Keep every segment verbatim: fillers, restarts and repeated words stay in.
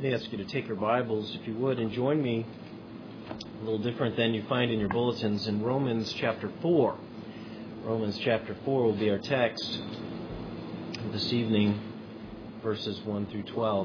Let me ask you to take your Bibles, if you would, and join me a little different than you find in your bulletins in Romans chapter four. Romans chapter four will be our text this evening, verses one through twelve.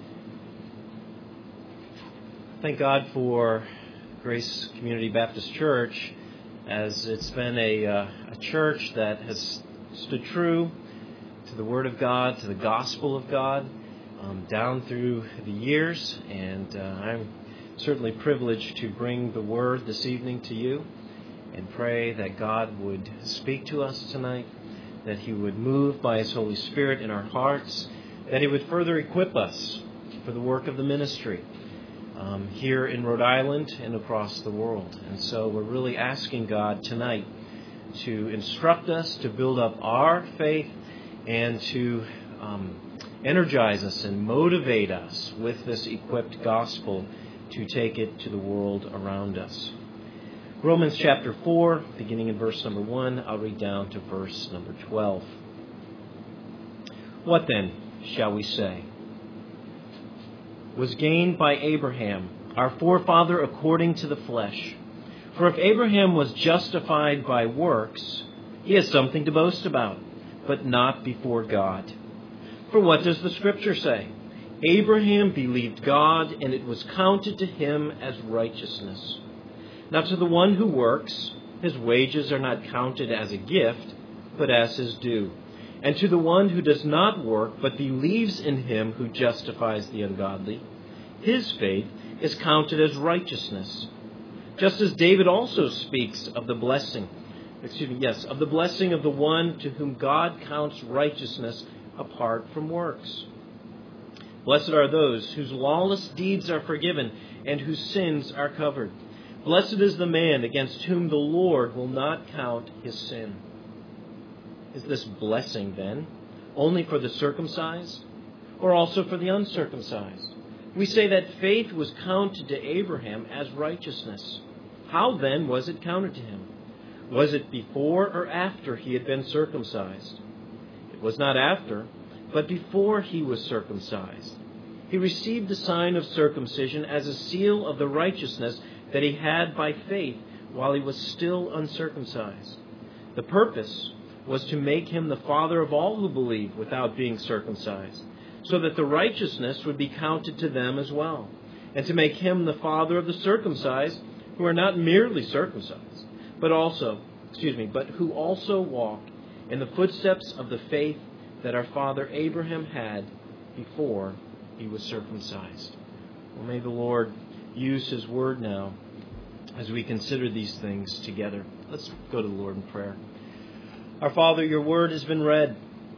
Thank God for Grace Community Baptist Church, as it's been a, uh, a church that has stood true to the Word of God, to the gospel of God, um, down through the years. And uh, I'm certainly privileged to bring the Word this evening to you and pray that God would speak to us tonight, that He would move by His Holy Spirit in our hearts, that He would further equip us for the work of the ministry um, here in Rhode Island and across the world. And so we're really asking God tonight to instruct us, to build up our faith, and to um, energize us and motivate us with this equipped gospel to take it to the world around us. Romans chapter four, beginning in verse number one, I'll read down to verse number twelve. What then shall we say was gained by Abraham, our forefather according to the flesh? For if Abraham was justified by works, he has something to boast about, but not before God. For what does the Scripture say? Abraham believed God, and it was counted to him as righteousness. Now to the one who works, his wages are not counted as a gift, but as his due. And to the one who does not work, but believes in him who justifies the ungodly, his faith is counted as righteousness. Just as David also speaks of the blessing, excuse me, yes, of the blessing of the one to whom God counts righteousness apart from works. Blessed are those whose lawless deeds are forgiven and whose sins are covered. Blessed is the man against whom the Lord will not count his sin. Is this blessing, then, only for the circumcised, or also for the uncircumcised? We say that faith was counted to Abraham as righteousness. How, then, was it counted to him? Was it before or after he had been circumcised? It was not after, but before he was circumcised. He received the sign of circumcision as a seal of the righteousness that he had by faith while he was still uncircumcised. The purpose was to make him the father of all who believe without being circumcised, so that the righteousness would be counted to them as well, and to make him the father of the circumcised, who are not merely circumcised, but also, excuse me, but who also walk in the footsteps of the faith that our father Abraham had before he was circumcised. Well, may the Lord use His word now as we consider these things together. Let's go to the Lord in prayer. Our Father, your word has been read,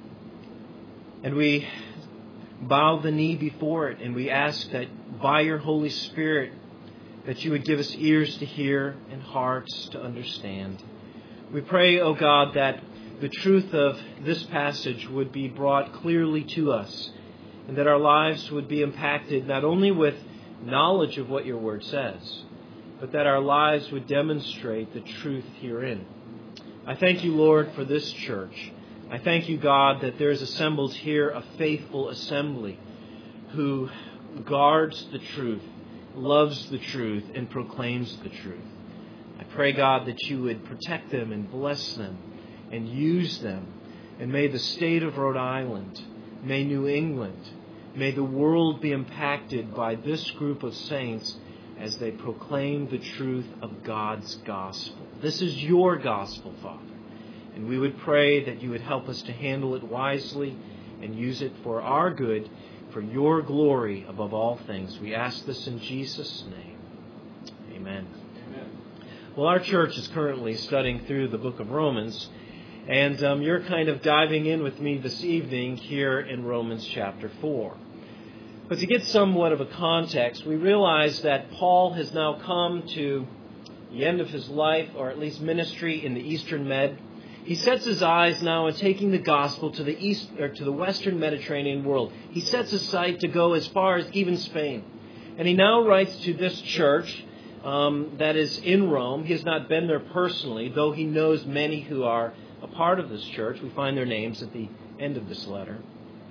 and we bow the knee before it, and we ask that by your Holy Spirit that you would give us ears to hear and hearts to understand. We pray, O God, that the truth of this passage would be brought clearly to us, and that our lives would be impacted not only with knowledge of what your word says, but that our lives would demonstrate the truth herein. I thank you, Lord, for this church. I thank you, God, that there is assembled here a faithful assembly who guards the truth, loves the truth, and proclaims the truth. I pray, God, that you would protect them and bless them and use them. And may the state of Rhode Island, may New England, may the world be impacted by this group of saints as they proclaim the truth of God's gospel. This is your gospel, Father. And we would pray that you would help us to handle it wisely and use it for our good, for your glory above all things. We ask this in Jesus' name. Amen. Amen. Well, our church is currently studying through the book of Romans, and um, you're kind of diving in with me this evening here in Romans chapter four. But to get somewhat of a context, we realize that Paul has now come to the end of his life, or at least ministry in the Eastern Med. He sets his eyes now on taking the gospel to the east or to the Western Mediterranean world. He sets his sight to go as far as even Spain. And he now writes to this church um, that is in Rome. He has not been there personally, though he knows many who are a part of this church. We find their names at the end of this letter.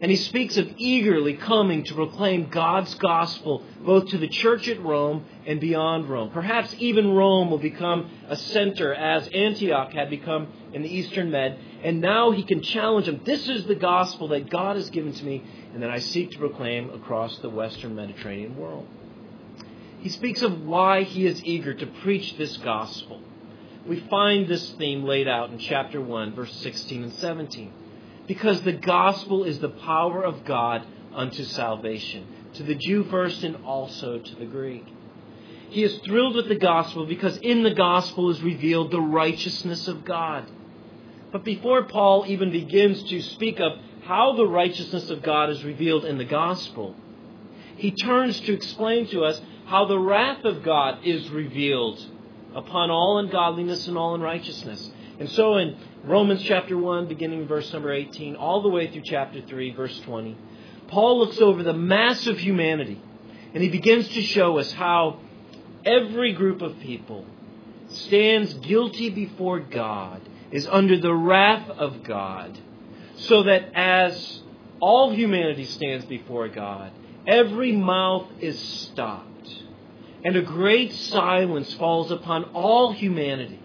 And he speaks of eagerly coming to proclaim God's gospel both to the church at Rome and beyond Rome. Perhaps even Rome will become a center as Antioch had become in the Eastern Med. And now he can challenge them. This is the gospel that God has given to me and that I seek to proclaim across the Western Mediterranean world. He speaks of why he is eager to preach this gospel. We find this theme laid out in chapter one, verses sixteen and seventeen. Because the gospel is the power of God unto salvation, to the Jew first and also to the Greek. He is thrilled with the gospel because in the gospel is revealed the righteousness of God. But before Paul even begins to speak of how the righteousness of God is revealed in the gospel, he turns to explain to us how the wrath of God is revealed upon all ungodliness and all unrighteousness. And so in Romans chapter one, beginning verse number eighteen, all the way through chapter three, verse twenty, Paul looks over the mass of humanity, and he begins to show us how every group of people stands guilty before God, is under the wrath of God, so that as all humanity stands before God, every mouth is stopped, and a great silence falls upon all humanity,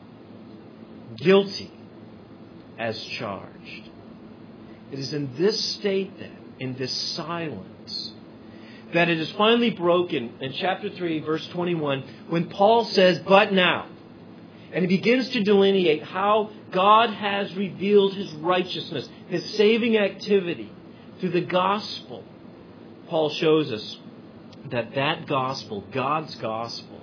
guilty as charged. It is in this state then, in this silence, that it is finally broken in chapter three, verse twenty-one, when Paul says, "But now," and he begins to delineate how God has revealed his righteousness, his saving activity through the gospel. Paul shows us that that gospel, God's gospel,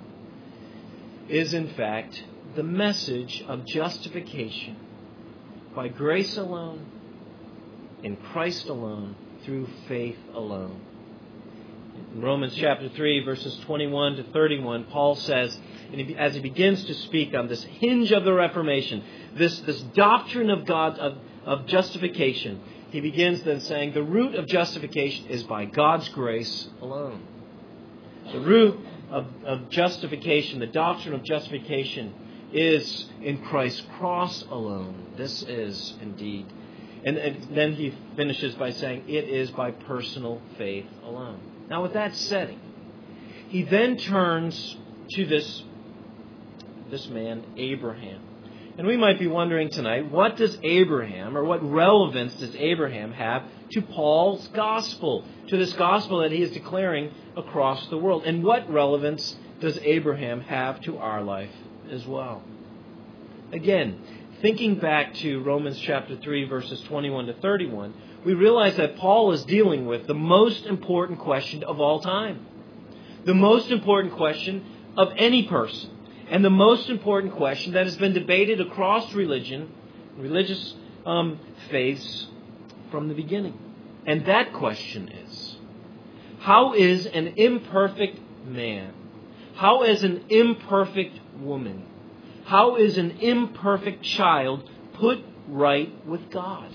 is in fact the message of justification by grace alone, in Christ alone, through faith alone. In Romans chapter three, verses twenty-one to thirty-one, Paul says, and he, as he begins to speak on this hinge of the Reformation, this, this doctrine of God, of, of justification, he begins then saying, the root of justification is by God's grace alone. The root of, of justification, the doctrine of justification, is in Christ's cross alone. This is indeed. And, and then he finishes by saying, it is by personal faith alone. Now with that setting, he then turns to this, this man, Abraham. And we might be wondering tonight, what does Abraham, or what relevance does Abraham have to Paul's gospel, to this gospel that he is declaring across the world? And what relevance does Abraham have to our life as well? Again, thinking back to Romans chapter three, verses twenty-one to thirty-one, we realize that Paul is dealing with the most important question of all time. The most important question of any person. And the most important question that has been debated across religion, religious um, faiths from the beginning. And that question is, how is an imperfect man, how is an imperfect woman, how is an imperfect child put right with God?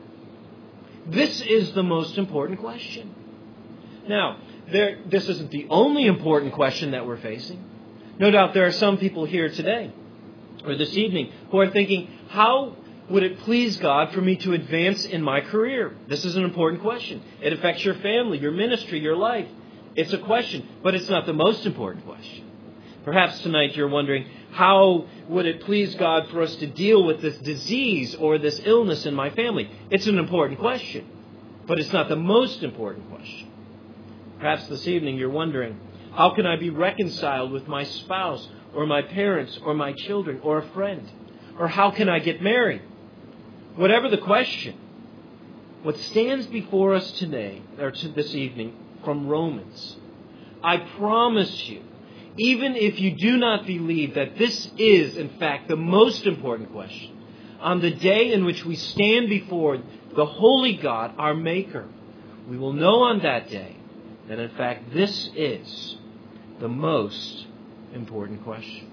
This is the most important question. Now, there, this isn't the only important question that we're facing. No doubt there are some people here today, or this evening, who are thinking, how would it please God for me to advance in my career? This is an important question. It affects your family, your ministry, your life. It's a question, but it's not the most important question. Perhaps tonight you're wondering, how would it please God for us to deal with this disease or this illness in my family? It's an important question, but it's not the most important question. Perhaps this evening you're wondering, how can I be reconciled with my spouse or my parents or my children or a friend? Or how can I get married? Whatever the question, what stands before us today, or to this evening, from Romans, I promise you, even if you do not believe that this is, in fact, the most important question, on the day in which we stand before the holy God, our Maker, we will know on that day that, in fact, this is the most important question.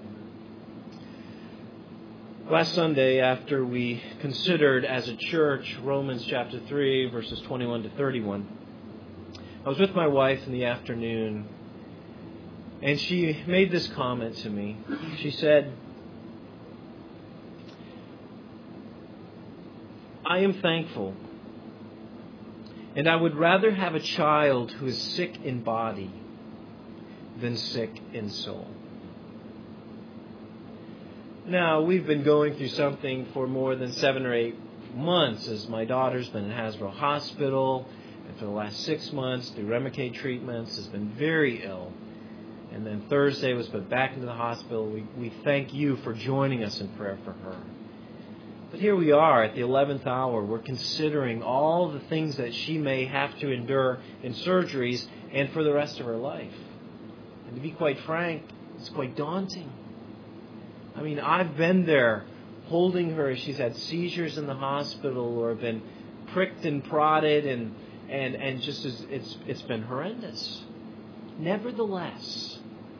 Last Sunday, after we considered as a church Romans chapter three, verses twenty-one to thirty-one, I was with my wife in the afternoon, and she made this comment to me. She said, I am thankful And I would rather have a child who is sick in body than sick in soul. Now, we've been going through something for more than seven or eight months as my daughter's been in Hasbro Hospital, and for the last six months through Remicade treatments, has been very ill. And then Thursday was put back into the hospital. We, we thank you for joining us in prayer for her. But here we are at the eleventh hour. We're considering all the things that she may have to endure in surgeries and for the rest of her life. And to be quite frank, it's quite daunting. I mean, I've been there holding her as she's had seizures in the hospital or been pricked and prodded, and and, and just as it's it's been horrendous. Nevertheless,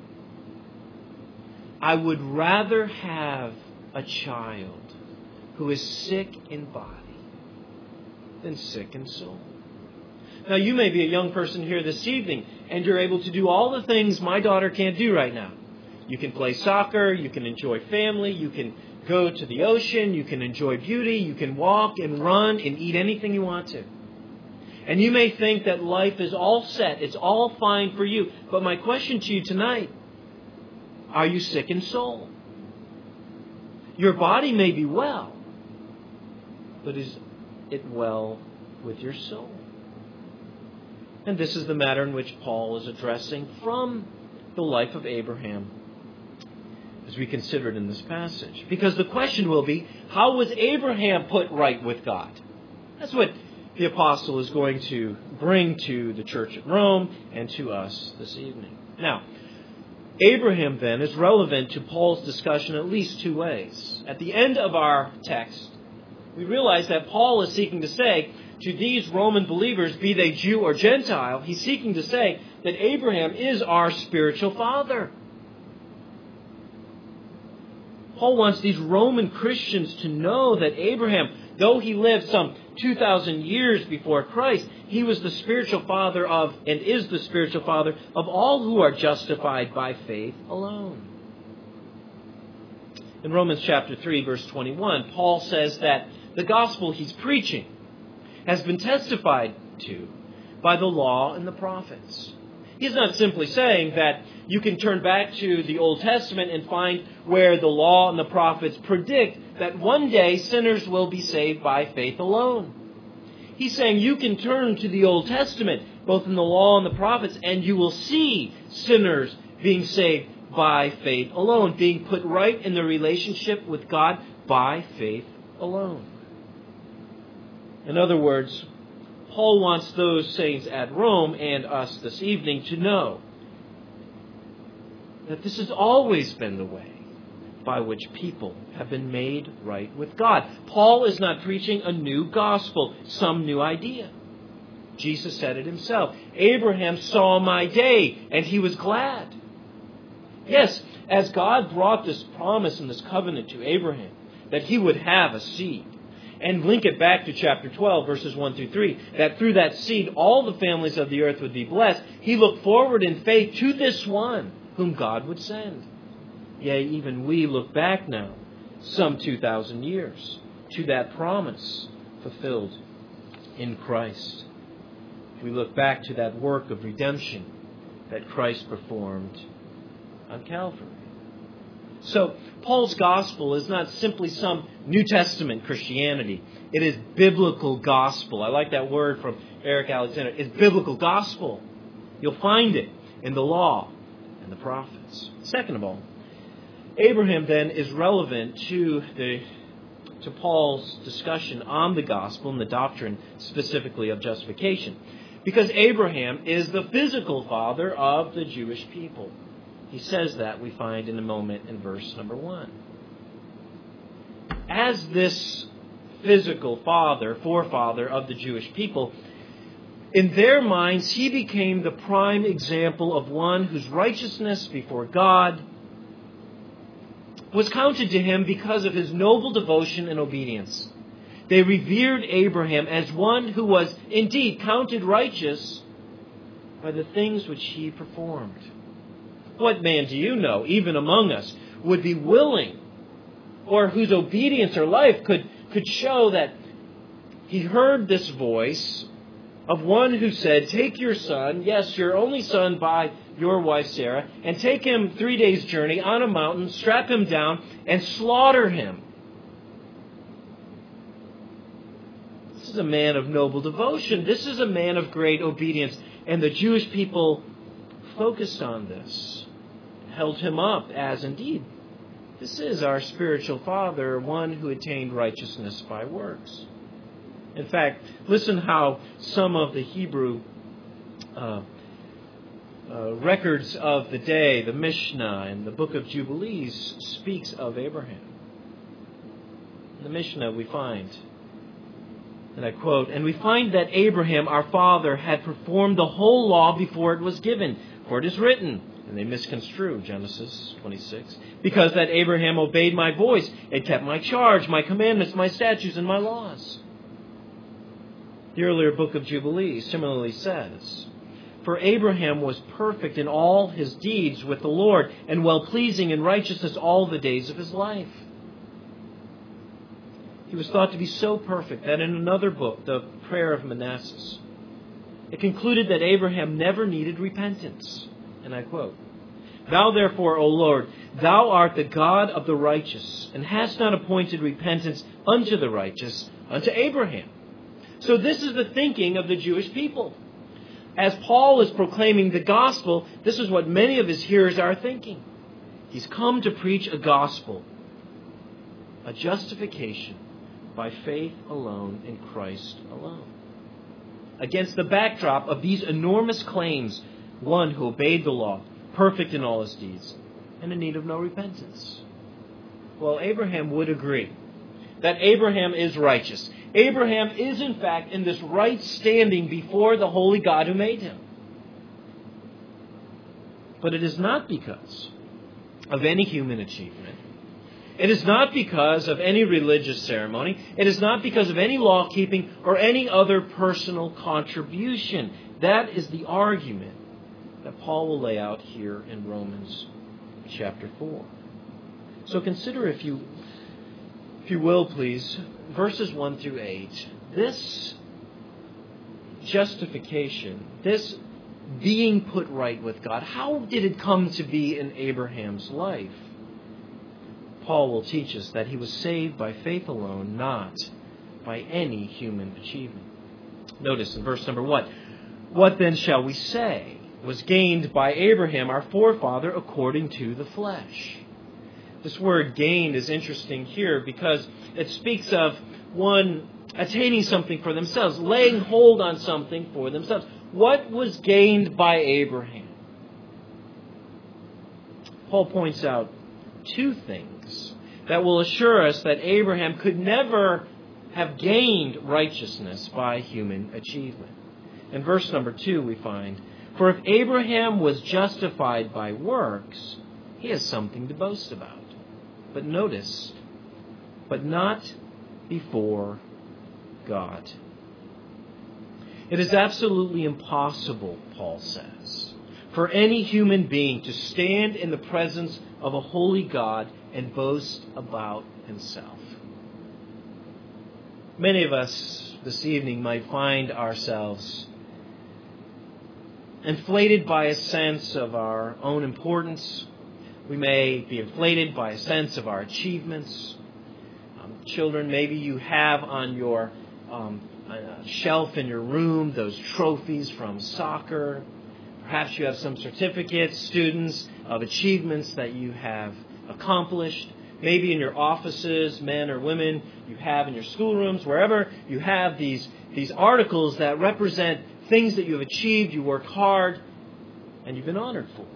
I would rather have a child who is sick in body than sick in soul. Now, you may be a young person here this evening, and you're able to do all the things my daughter can't do right now. You can play soccer, you can enjoy family, you can go to the ocean, you can enjoy beauty, you can walk and run and eat anything you want to. And you may think that life is all set, it's all fine for you. But my question to you tonight, are you sick in soul? Your body may be well, but is it well with your soul? And this is the matter in which Paul is addressing from the life of Abraham as we consider it in this passage. Because the question will be, how was Abraham put right with God? That's what the apostle is going to bring to the church at Rome and to us this evening. Now, Abraham then is relevant to Paul's discussion at least two ways. At the end of our text, we realize that Paul is seeking to say to these Roman believers, be they Jew or Gentile, he's seeking to say that Abraham is our spiritual father. Paul wants these Roman Christians to know that Abraham, though he lived some two thousand years before Christ, he was the spiritual father of, and is the spiritual father of all who are justified by faith alone. In Romans chapter three, verse twenty-one, Paul says that the gospel he's preaching has been testified to by the law and the prophets. He's not simply saying that you can turn back to the Old Testament and find where the law and the prophets predict that one day sinners will be saved by faith alone. He's saying you can turn to the Old Testament, both in the law and the prophets, and you will see sinners being saved by faith alone, being put right in their relationship with God by faith alone. In other words, Paul wants those saints at Rome and us this evening to know that this has always been the way by which people have been made right with God. Paul is not preaching a new gospel, some new idea. Jesus said it himself. Abraham saw my day, and he was glad. Yes, as God brought this promise and this covenant to Abraham, that he would have a seed, and link it back to chapter twelve, verses one through three, that through that seed all the families of the earth would be blessed, he looked forward in faith to this one whom God would send. Yea, even we look back now, some two thousand years, to that promise fulfilled in Christ. We look back to that work of redemption that Christ performed on Calvary. So, Paul's gospel is not simply some New Testament Christianity. It is biblical gospel. I like that word from Eric Alexander. It's biblical gospel. You'll find it in the law and the prophets. Second of all, Abraham then is relevant to the to Paul's discussion on the gospel and the doctrine specifically of justification. Because Abraham is the physical father of the Jewish people. He says that, we find in a moment in verse number one. As this physical father, forefather of the Jewish people, in their minds, he became the prime example of one whose righteousness before God was counted to him because of his noble devotion and obedience. They revered Abraham as one who was indeed counted righteous by the things which he performed. What man do you know, even among us, would be willing, or whose obedience or life could, could show that he heard this voice of one who said, take your son, yes, your only son by your wife Sarah, and take him three days' journey on a mountain, strap him down, and slaughter him. This is a man of noble devotion. This is a man of great obedience. And the Jewish people focused on this, held him up as, indeed, this is our spiritual father, one who attained righteousness by works. In fact, listen how some of the Hebrew uh, uh, records of the day, the Mishnah and the book of Jubilees, speaks of Abraham. In the Mishnah we find, and I quote, and we find that Abraham, our father, had performed the whole law before it was given, for it is written, and they misconstrue Genesis twenty-six, because that Abraham obeyed my voice and kept my charge, my commandments, my statutes, and my laws. The earlier book of Jubilees similarly says, for Abraham was perfect in all his deeds with the Lord, and well-pleasing in righteousness all the days of his life. He was thought to be so perfect that in another book, the Prayer of Manasseh, it concluded that Abraham never needed repentance. And I quote, thou therefore, O Lord, thou art the God of the righteous, and hast not appointed repentance unto the righteous, unto Abraham. So this is the thinking of the Jewish people. As Paul is proclaiming the gospel, this is what many of his hearers are thinking. He's come to preach a gospel, a justification by faith alone in Christ alone. Against the backdrop of these enormous claims, one who obeyed the law, perfect in all his deeds, and in need of no repentance. Well, Abraham would agree that Abraham is righteous. Abraham is, in fact, in this right standing before the holy God who made him. But it is not because of any human achievement. It is not because of any religious ceremony. It is not because of any law-keeping or any other personal contribution. That is the argument that Paul will lay out here in Romans chapter four. So consider, if you, if you will, please, verses one through eight. This justification, this being put right with God, how did it come to be in Abraham's life? Paul will teach us that he was saved by faith alone, not by any human achievement. Notice in verse number one, what then shall we say was gained by Abraham, our forefather, according to the flesh? This word gained is interesting here because it speaks of one attaining something for themselves, laying hold on something for themselves. What was gained by Abraham? Paul points out two things that will assure us that Abraham could never have gained righteousness by human achievement. In verse number two we find, for if Abraham was justified by works, he has something to boast about. But notice, but not before God. It is absolutely impossible, Paul says, for any human being to stand in the presence of a holy God and boast about himself. Many of us this evening might find ourselves inflated by a sense of our own importance. We may be inflated by a sense of our achievements. Um, children, maybe you have on your um, shelf in your room those trophies from soccer. Perhaps you have some certificates, students, of achievements that you have accomplished. Maybe in your offices, men or women, you have in your schoolrooms, wherever you have these, these articles that represent things that you have achieved, you worked hard, and you've been honored for.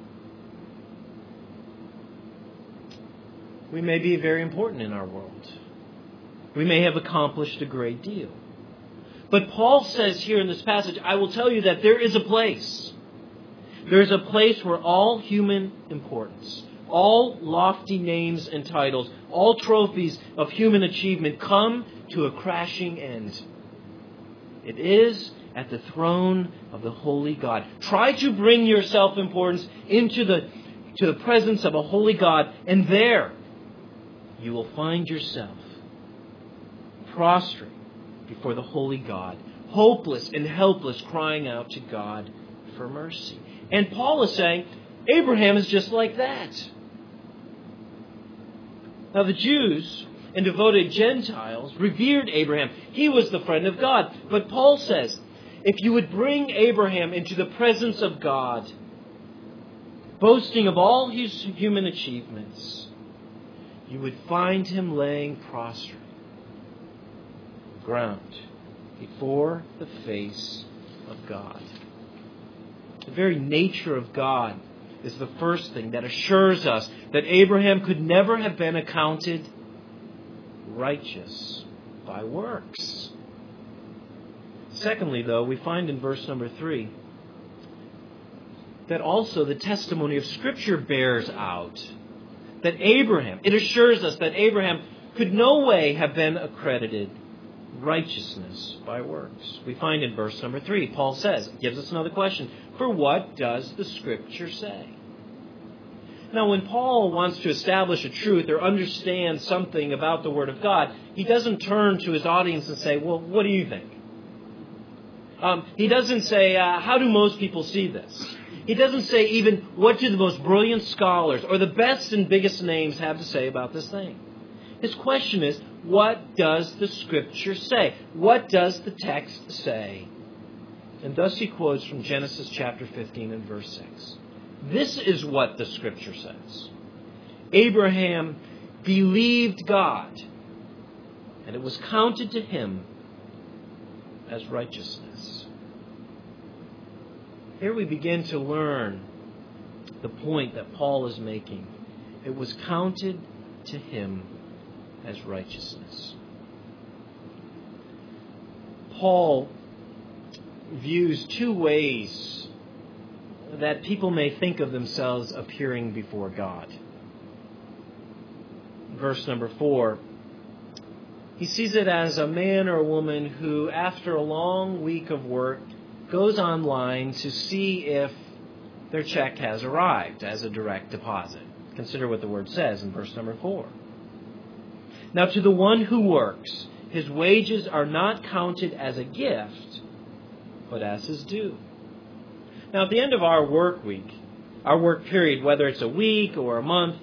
We may be very important in our world. We may have accomplished a great deal. But Paul says here in this passage, I will tell you that there is a place. There is a place where all human importance, all lofty names and titles, all trophies of human achievement come to a crashing end. It is at the throne of the holy God. Try to bring your self-importance into the, to the presence of a holy God, and there you will find yourself prostrate before the holy God, hopeless and helpless, crying out to God for mercy. And Paul is saying, Abraham is just like that. Now the Jews and devoted Gentiles revered Abraham. He was the friend of God. But Paul says, if you would bring Abraham into the presence of God, boasting of all his human achievements, you would find him laying prostrate ground before the face of God. The very nature of God is the first thing that assures us that Abraham could never have been accounted righteous by works. Secondly, though, we find in verse number three that also the testimony of Scripture bears out that Abraham, it assures us that Abraham could no way have been accredited righteousness by works. We find in verse number three, Paul says, gives us another question, for what does the Scripture say? Now, when Paul wants to establish a truth or understand something about the Word of God, he doesn't turn to his audience and say, well, what do you think? Um, he doesn't say, uh, how do most people see this? He doesn't say even, what do the most brilliant scholars or the best and biggest names have to say about this thing? His question is, what does the Scripture say? What does the text say? And thus he quotes from Genesis chapter fifteen and verse six. This is what the Scripture says. Abraham believed God, and it was counted to him as righteousness. Here we begin to learn the point that Paul is making. It was counted to him as righteousness. Paul views two ways that people may think of themselves appearing before God. Verse number four, he sees it as a man or a woman who, after a long week of work, goes online to see if their check has arrived as a direct deposit. Consider what the word says in verse number four. Now, to the one who works, his wages are not counted as a gift, but as his due. Now, at the end of our work week, our work period, whether it's a week or a month,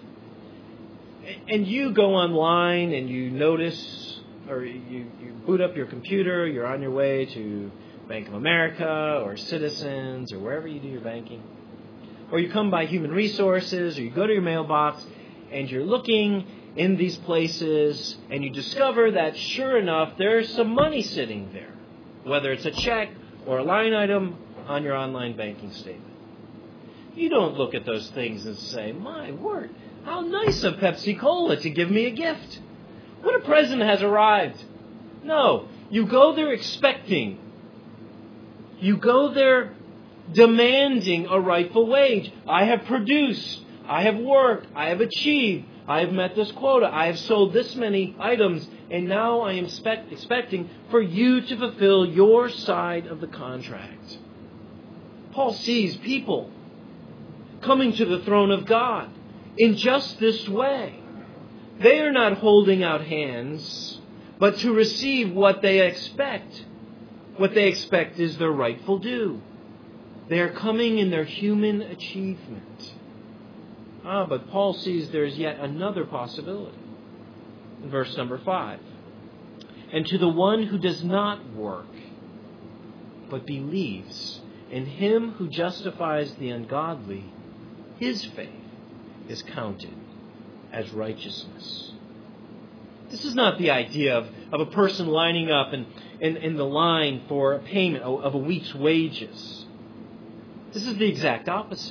and you go online and you notice, or you, you boot up your computer, you're on your way to Bank of America or Citizens or wherever you do your banking, or you come by Human Resources or you go to your mailbox and you're looking in these places and you discover that sure enough there's some money sitting there, whether it's a check or a line item on your online banking statement. You don't look at those things and say, my word, how nice of Pepsi Cola to give me a gift. What a present has arrived. No, you go there expecting. You go there demanding a rightful wage. I have produced. I have worked. I have achieved. I have met this quota. I have sold this many items. And now I am expect, expecting for you to fulfill your side of the contract. Paul sees people coming to the throne of God in just this way. They are not holding out hands, but to receive what they expect. What they expect is their rightful due. They are coming in their human achievement. Ah, but Paul sees there is yet another possibility. In verse number five. And to the one who does not work, but believes in him who justifies the ungodly, his faith is counted as righteousness. This is not the idea of, of a person lining up in, in, in the line for a payment of a week's wages. This is the exact opposite.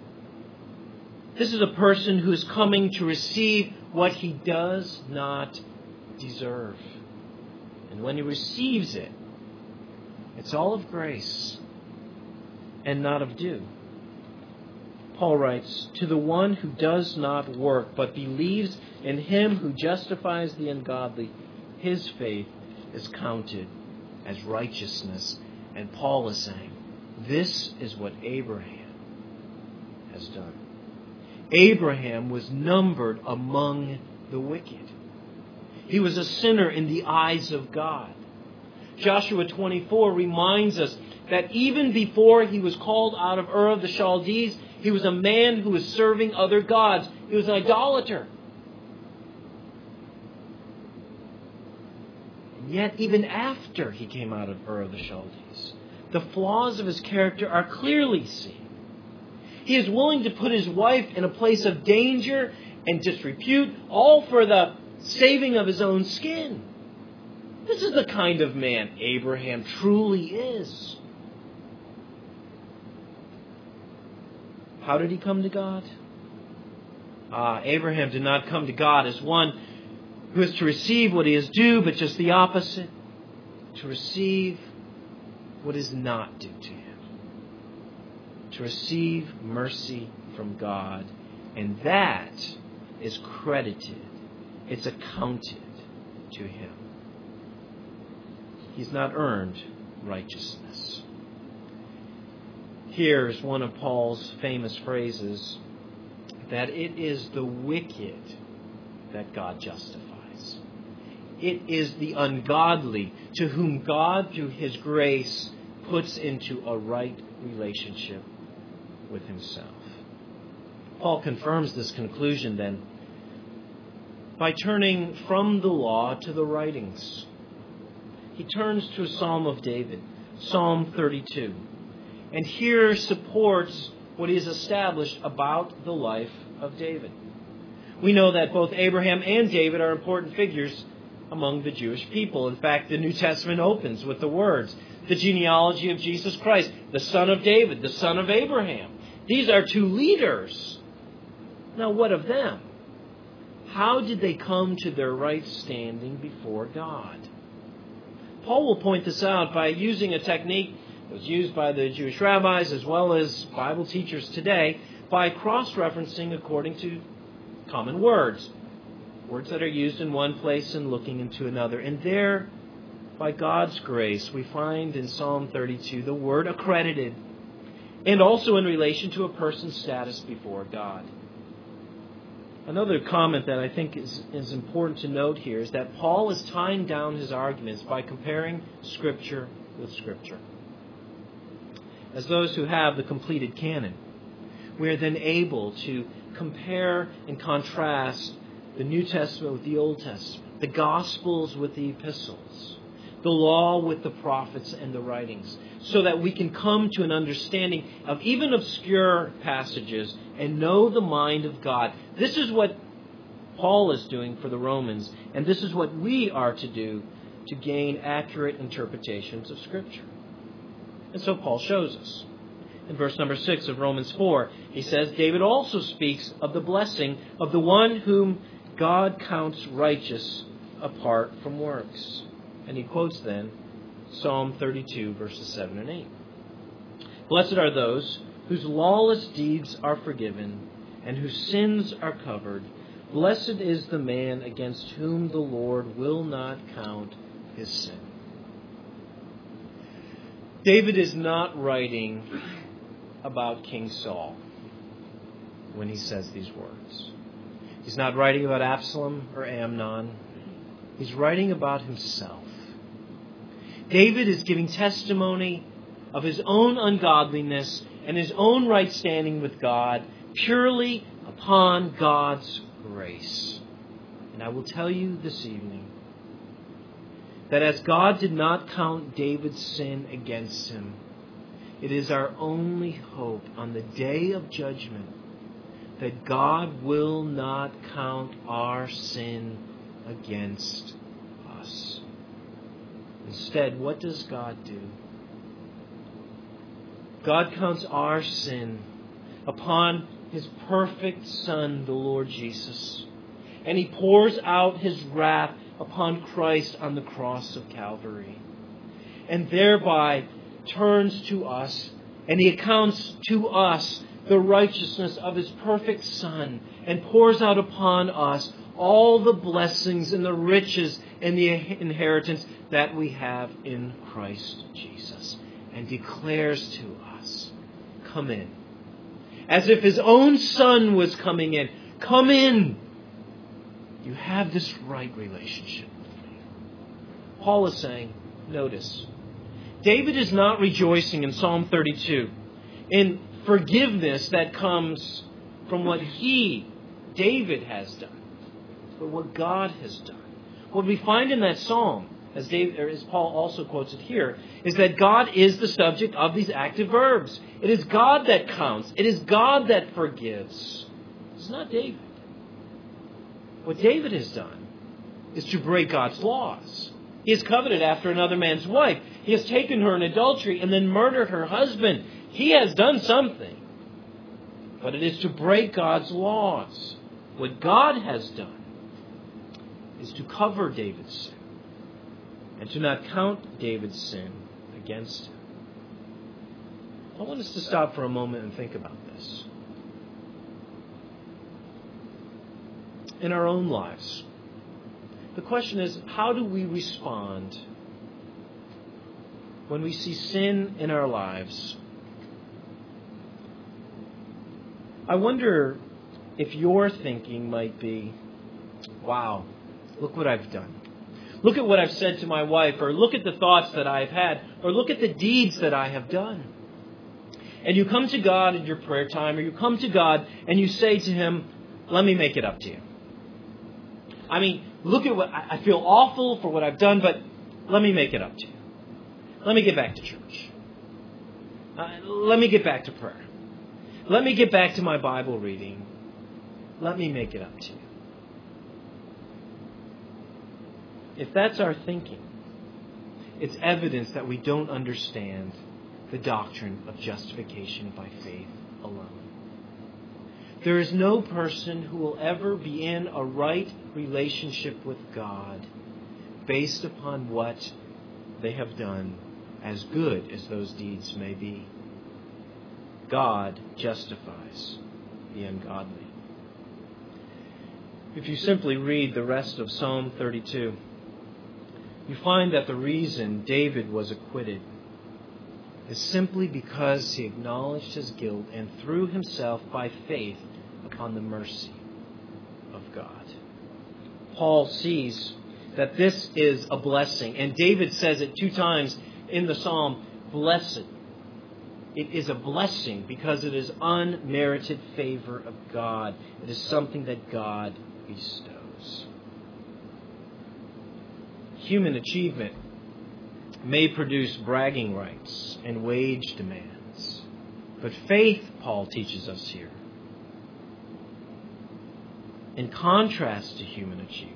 This is a person who is coming to receive what he does not deserve. And when he receives it, it's all of grace and not of due. Paul writes, to the one who does not work, but believes in him who justifies the ungodly, his faith is counted as righteousness. And Paul is saying, this is what Abraham has done. Abraham was numbered among the wicked. He was a sinner in the eyes of God. Joshua twenty-four reminds us that even before he was called out of Ur of the Chaldees, he was a man who was serving other gods. He was an idolater. And yet, even after he came out of Ur of the Chaldees, the flaws of his character are clearly seen. He is willing to put his wife in a place of danger and disrepute, all for the saving of his own skin. This is the kind of man Abraham truly is. How did he come to God? Ah, Abraham did not come to God as one who is to receive what he is due, but just the opposite. To receive what is not due to him. To receive mercy from God. And that is credited. It's accounted to him. He's not earned righteousness. Here's one of Paul's famous phrases, that it is the wicked that God justifies. It is the ungodly to whom God, through His grace, puts into a right relationship with Himself. Paul confirms this conclusion then by turning from the law to the writings. He turns to a Psalm of David, Psalm thirty-two, and here supports what he has established about the life of David. We know that both Abraham and David are important figures among the Jewish people. In fact, the New Testament opens with the words, the genealogy of Jesus Christ, the son of David, the son of Abraham. These are two leaders. Now, what of them? How did they come to their right standing before God? Paul will point this out by using a technique that was used by the Jewish rabbis as well as Bible teachers today by cross-referencing according to common words. Words that are used in one place and looking into another. And there, by God's grace, we find in Psalm thirty-two the word accredited, and also in relation to a person's status before God. Another comment that I think is, is important to note here is that Paul is tying down his arguments by comparing Scripture with Scripture. As those who have the completed canon, we are then able to compare and contrast the New Testament with the Old Testament, the Gospels with the epistles, the law with the prophets and the writings, so that we can come to an understanding of even obscure passages and know the mind of God. This is what Paul is doing for the Romans, and this is what we are to do to gain accurate interpretations of Scripture. And so Paul shows us. In verse number six of Romans four, he says, David also speaks of the blessing of the one whom God counts righteous apart from works. And he quotes then Psalm thirty-two, verses seven and eight. Blessed are those whose lawless deeds are forgiven and whose sins are covered. Blessed is the man against whom the Lord will not count his sin. David is not writing about King Saul when he says these words. He's not writing about Absalom or Amnon. He's writing about himself. David is giving testimony of his own ungodliness and his own right standing with God purely upon God's grace. And I will tell you this evening that as God did not count David's sin against him, it is our only hope on the day of judgment that God will not count our sin against us. Instead, what does God do? God counts our sin upon His perfect Son, the Lord Jesus. And He pours out His wrath upon Christ on the cross of Calvary. And thereby turns to us, and He accounts to us the righteousness of His perfect Son, and pours out upon us all the blessings and the riches and the inheritance that we have in Christ Jesus, and declares to us, come in. As if His own Son was coming in. Come in. You have this right relationship with me. Paul is saying, Notice, David is not rejoicing in Psalm thirty-two in forgiveness that comes from what he, David, has done, but what God has done. What we find in that psalm, as, David, or as Paul also quotes it here, is that God is the subject of these active verbs. It is God that counts. It is God that forgives. It's not David. What David has done is to break God's laws. He has coveted after another man's wife. He has taken her in adultery and then murdered her husband. He has done something. But it is to break God's laws. What God has done is to cover David's sin and to not count David's sin against him. I want us to stop for a moment and think about this. In our own lives, the question is, how do we respond when we see sin in our lives? I wonder if your thinking might be, wow, look what I've done. Look at what I've said to my wife, or look at the thoughts that I've had, or look at the deeds that I have done. And you come to God in your prayer time, or you come to God and you say to Him, let me make it up to you. I mean, look at what, I feel awful for what I've done, but let me make it up to you. Let me get back to church. Uh, let me get back to prayer. Let me get back to my Bible reading. Let me make it up to you. If that's our thinking, it's evidence that we don't understand the doctrine of justification by faith alone. There is no person who will ever be in a right relationship with God based upon what they have done, as good as those deeds may be. God justifies the ungodly. If you simply read the rest of Psalm thirty-two, you find that the reason David was acquitted is simply because he acknowledged his guilt and threw himself by faith upon the mercy of God. Paul sees that this is a blessing, and David says it two times in the psalm, blessed. It is a blessing because it is unmerited favor of God. It is something that God bestows. Human achievement may produce bragging rights and wage demands. But faith, Paul teaches us here, in contrast to human achievement,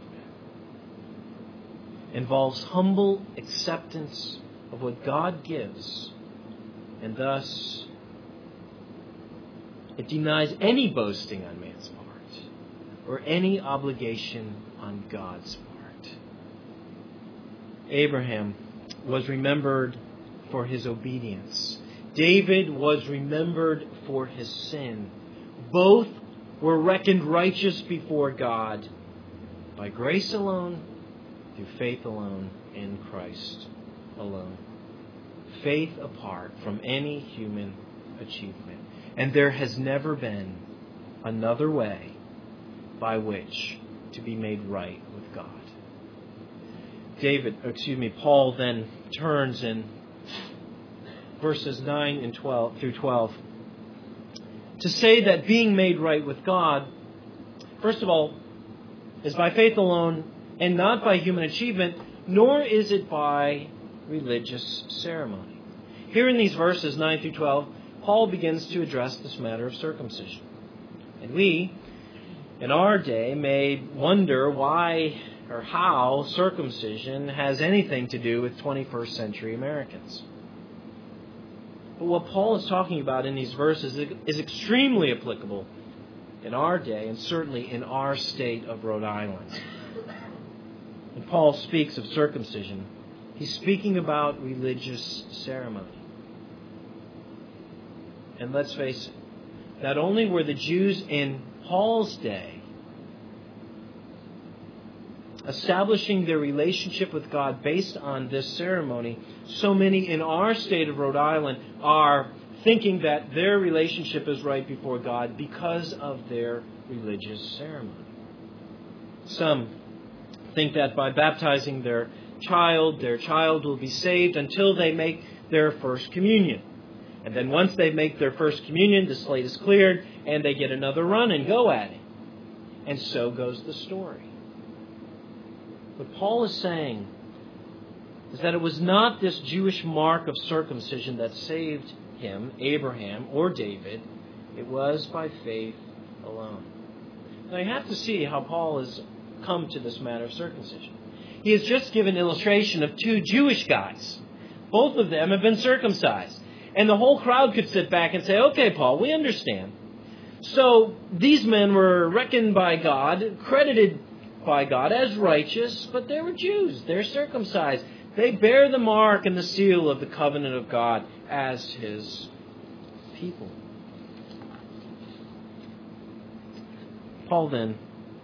involves humble acceptance of what God gives, and thus it denies any boasting on man's part or any obligation on God's part. Abraham was remembered for his obedience. David was remembered for his sin. Both were reckoned righteous before God by grace alone, through faith alone, in Christ alone. Faith apart from any human achievement. And there has never been another way by which to be made right with God. David, excuse me, Paul then turns in verses nine and twelve through twelve to say that being made right with God, first of all, is by faith alone and not by human achievement, nor is it by religious ceremony. Here in these verses nine through twelve, Paul begins to address this matter of circumcision. And we, in our day, may wonder why or how circumcision has anything to do with twenty-first century Americans. But what Paul is talking about in these verses is extremely applicable in our day and certainly in our state of Rhode Island. When Paul speaks of circumcision, he's speaking about religious ceremony. And let's face it, not only were the Jews in Paul's day establishing their relationship with God based on this ceremony, so many in our state of Rhode Island are thinking that their relationship is right before God because of their religious ceremony. Some think that by baptizing their child, their child will be saved until they make their first communion. And then once they make their first communion, the slate is cleared and they get another run and go at it. And so goes the story. What Paul is saying is that it was not this Jewish mark of circumcision that saved him, Abraham, or David. It was by faith alone. Now you have to see how Paul has come to this matter of circumcision. He has just given an illustration of two Jewish guys. Both of them have been circumcised. And the whole crowd could sit back and say, okay, Paul, we understand. So these men were reckoned by God, credited by God as righteous, but they were Jews. They're circumcised. They bear the mark and the seal of the covenant of God as His people. Paul then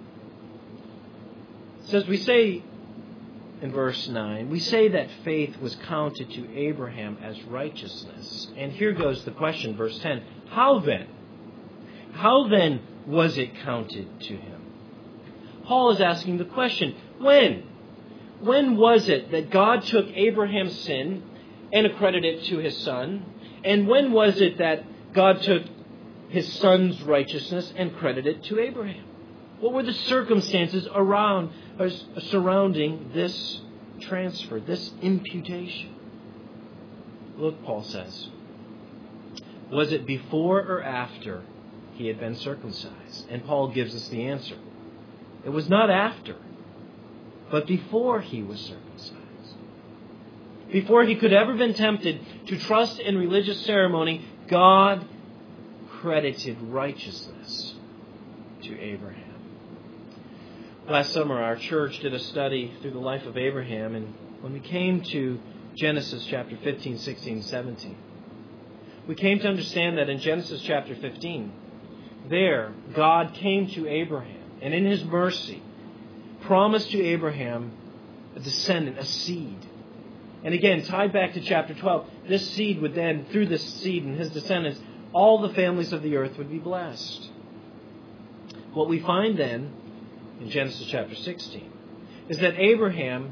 says, we say in verse nine, we say that faith was counted to Abraham as righteousness. And here goes the question, verse ten. How then? How then was it counted to him? Paul is asking the question, when? When was it that God took Abraham's sin and accredited it to his son? And when was it that God took his son's righteousness and credited it to Abraham? What were the circumstances around or surrounding this transfer, this imputation? Look, Paul says, was it before or after he had been circumcised? And Paul gives us the answer. It was not after, but before he was circumcised. Before he could ever been tempted to trust in religious ceremony, God credited righteousness to Abraham. Last summer, our church did a study through the life of Abraham, and when we came to Genesis chapter fifteen, sixteen, seventeen, we came to understand that in Genesis chapter fifteen, there, God came to Abraham, and in His mercy, promised to Abraham a descendant, a seed. And again, tied back to chapter twelve, this seed would then, through this seed and his descendants, all the families of the earth would be blessed. What we find then, in Genesis chapter sixteen, is that Abraham,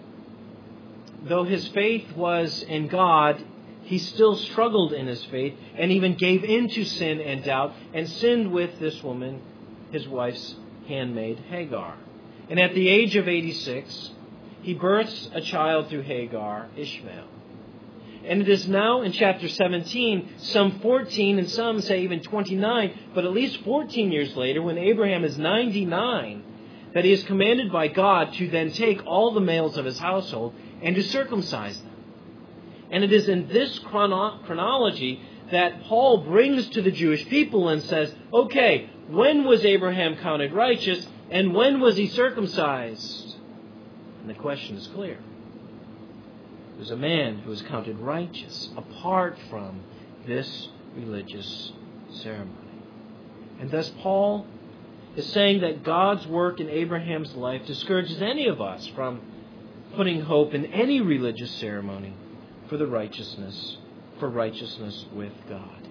though his faith was in God, he still struggled in his faith and even gave in to sin and doubt and sinned with this woman, his wife's handmaid, Hagar. And at the age of eighty-six, he births a child through Hagar, Ishmael. And it is now in chapter seventeen, some fourteen, and some say even twenty-nine, but at least fourteen years later, when Abraham is ninety-nine, that he is commanded by God to then take all the males of his household and to circumcise them. And it is in this chrono- chronology that Paul brings to the Jewish people and says, okay, when was Abraham counted righteous and when was he circumcised? And the question is clear. He was a man who was counted righteous apart from this religious ceremony. And thus Paul is saying that God's work in Abraham's life discourages any of us from putting hope in any religious ceremony for the righteousness, for righteousness with God.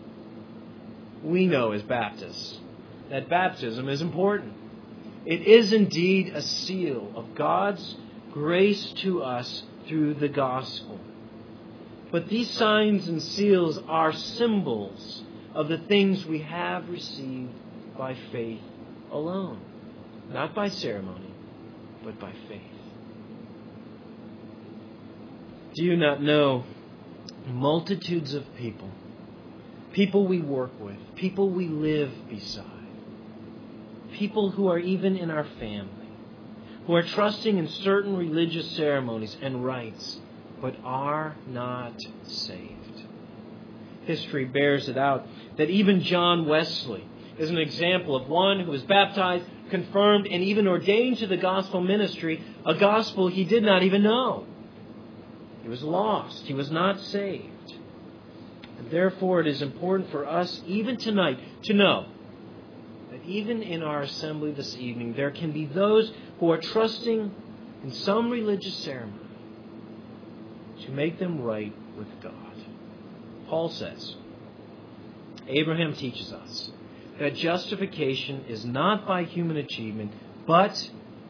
We know as Baptists that baptism is important. It is indeed a seal of God's grace to us through the gospel. But these signs and seals are symbols of the things we have received by faith alone. Not by ceremony, but by faith. Do you not know multitudes of people, people we work with, people we live beside, people who are even in our family, who are trusting in certain religious ceremonies and rites, but are not saved? History bears it out that even John Wesley is an example of one who was baptized, confirmed, and even ordained to the gospel ministry, a gospel he did not even know. He was lost. He was not saved. And therefore it is important for us, even tonight, to know that even in our assembly this evening, there can be those who are trusting in some religious ceremony to make them right with God. Paul says, Abraham teaches us that justification is not by human achievement, but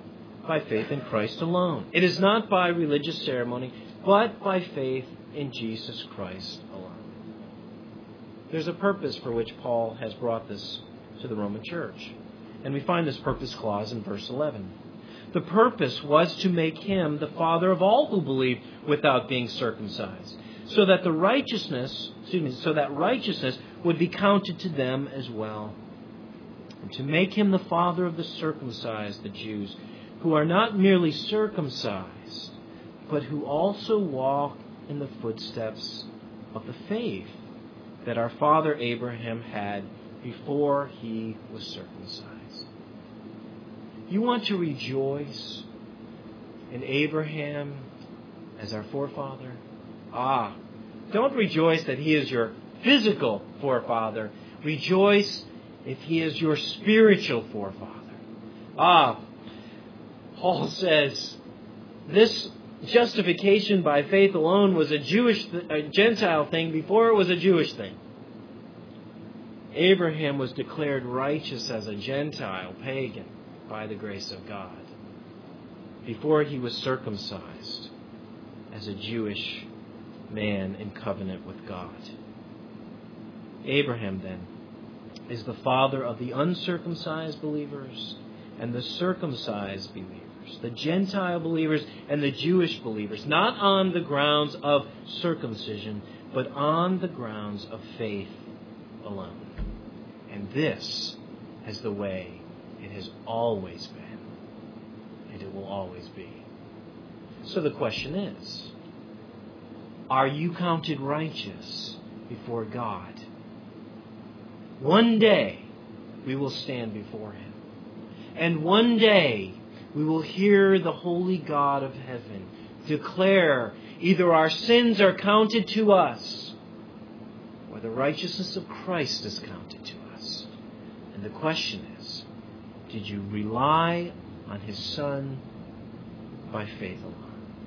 by faith in Christ alone. It is not by religious ceremony, but by faith in Jesus Christ alone. There's a purpose for which Paul has brought this to the Roman church. And we find this purpose clause in verse eleven. The purpose was to make him the father of all who believe without being circumcised, so that the righteousness, excuse me, so that righteousness would be counted to them as well. And to make him the father of the circumcised, the Jews, who are not merely circumcised, but who also walk in the footsteps of the faith that our father Abraham had before he was circumcised. You want to rejoice in Abraham as our forefather? Ah, don't rejoice that he is your physical forefather. Rejoice if he is your spiritual forefather. Ah, Paul says this justification by faith alone was a Jewish, a Gentile thing before it was a Jewish thing. Abraham was declared righteous as a Gentile, pagan, by the grace of God, before he was circumcised as a Jewish man in covenant with God. Abraham, then, is the father of the uncircumcised believers and the circumcised believers, the Gentile believers and the Jewish believers, not on the grounds of circumcision, but on the grounds of faith alone. And this is the way it has always been, and it will always be. So the question is, are you counted righteous before God? One day we will stand before Him. And one day we will hear the holy God of heaven declare either our sins are counted to us or the righteousness of Christ is counted to us. And the question is, did you rely on His Son by faith alone?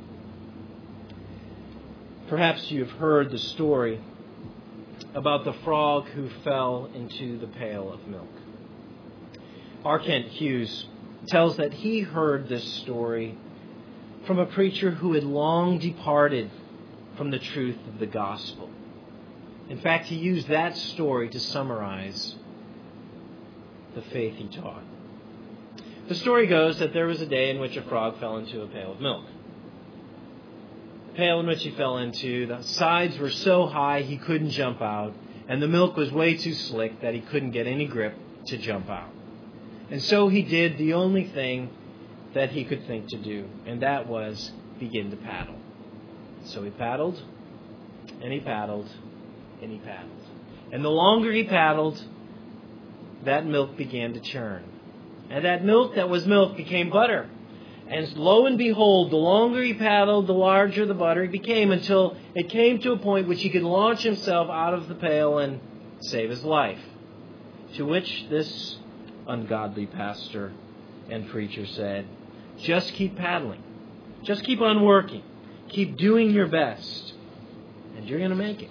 Perhaps you've heard the story about the frog who fell into the pail of milk. R. Kent Hughes tells that he heard this story from a preacher who had long departed from the truth of the gospel. In fact, he used that story to summarize the faith he taught. The story goes that there was a day in which a frog fell into a pail of milk. The pail in which he fell into, the sides were so high he couldn't jump out, and the milk was way too slick that he couldn't get any grip to jump out. And so he did the only thing that he could think to do, and that was begin to paddle. So he paddled, and he paddled, and he paddled. And the longer he paddled, that milk began to churn. And that milk that was milk became butter. And lo and behold, the longer he paddled, the larger the butter became, until it came to a point which he could launch himself out of the pail and save his life. To which this ungodly pastor and preacher said, just keep paddling. Just keep on working. Keep doing your best. And you're going to make it.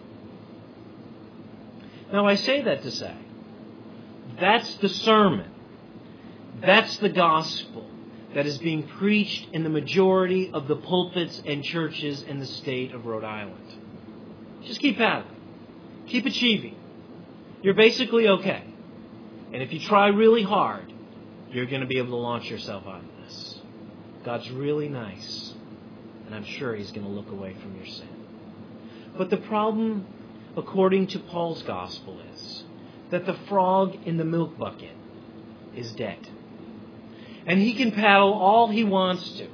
Now I say that to say, that's the sermon. That's the gospel that is being preached in the majority of the pulpits and churches in the state of Rhode Island. Just keep paddling. Keep achieving. You're basically okay. And if you try really hard, you're going to be able to launch yourself out of this. God's really nice, and I'm sure He's going to look away from your sin. But the problem, according to Paul's gospel, is that the frog in the milk bucket is dead. And he can paddle all he wants to.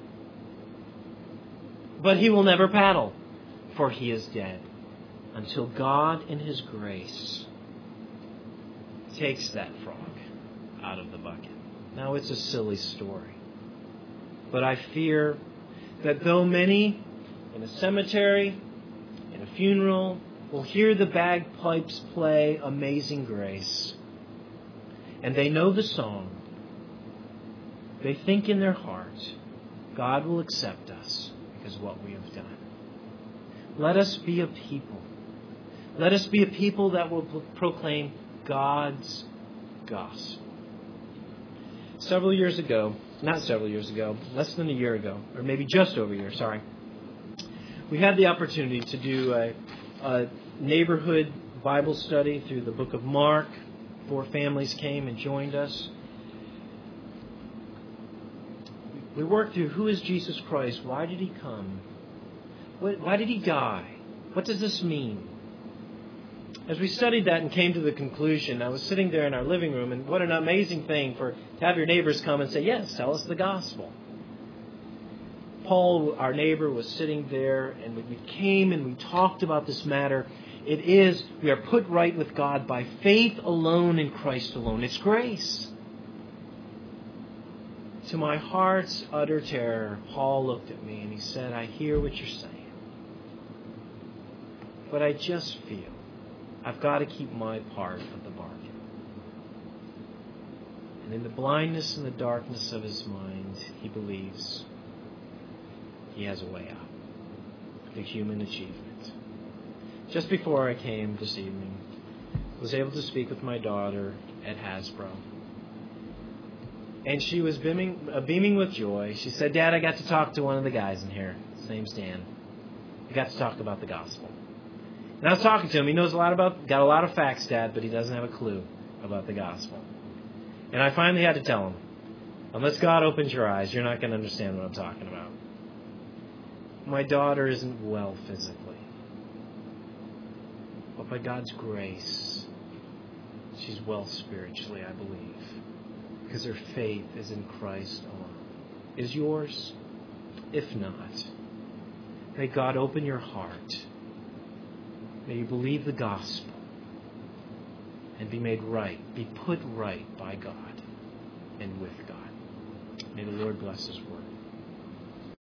But he will never paddle, for he is dead, until God in His grace takes that frog out of the bucket. Now, it's a silly story. But I fear that though many in a cemetery, in a funeral, will hear the bagpipes play Amazing Grace, and they know the song, they think in their heart, God will accept us because of what we have done. Let us be a people. Let us be a people that will proclaim God's gospel. Several years ago, not several years ago, less than a year ago, or maybe just over a year, sorry, we had the opportunity to do a, a neighborhood Bible study through the book of Mark. Four families came and joined us. We worked through who is Jesus Christ? Why did he come? Why did he die? What does this mean? As we studied that and came to the conclusion, I was sitting there in our living room, and what an amazing thing for to have your neighbors come and say, yes, tell us the gospel. Paul, our neighbor, was sitting there, and we came and we talked about this matter. It is, we are put right with God by faith alone in Christ alone. It's grace. To my heart's utter terror, Paul looked at me and he said, I hear what you're saying, but I just feel I've got to keep my part of the bargain. And in the blindness and the darkness of his mind, he believes he has a way out. The human achievement. Just before I came this evening, I was able to speak with my daughter at Hasbro. And she was beaming, uh, beaming with joy. She said, Dad, I got to talk to one of the guys in here. His name's Dan. We got to talk about the gospel. And I was talking to him. He knows a lot about, got a lot of facts, Dad, but he doesn't have a clue about the gospel. And I finally had to tell him, unless God opens your eyes, you're not going to understand what I'm talking about. My daughter isn't well physically. But by God's grace, she's well spiritually, I believe. Because her faith is in Christ alone. Is yours? If not, may God open your heart. May you believe the gospel and be made right, be put right by God and with God. May the Lord bless his word.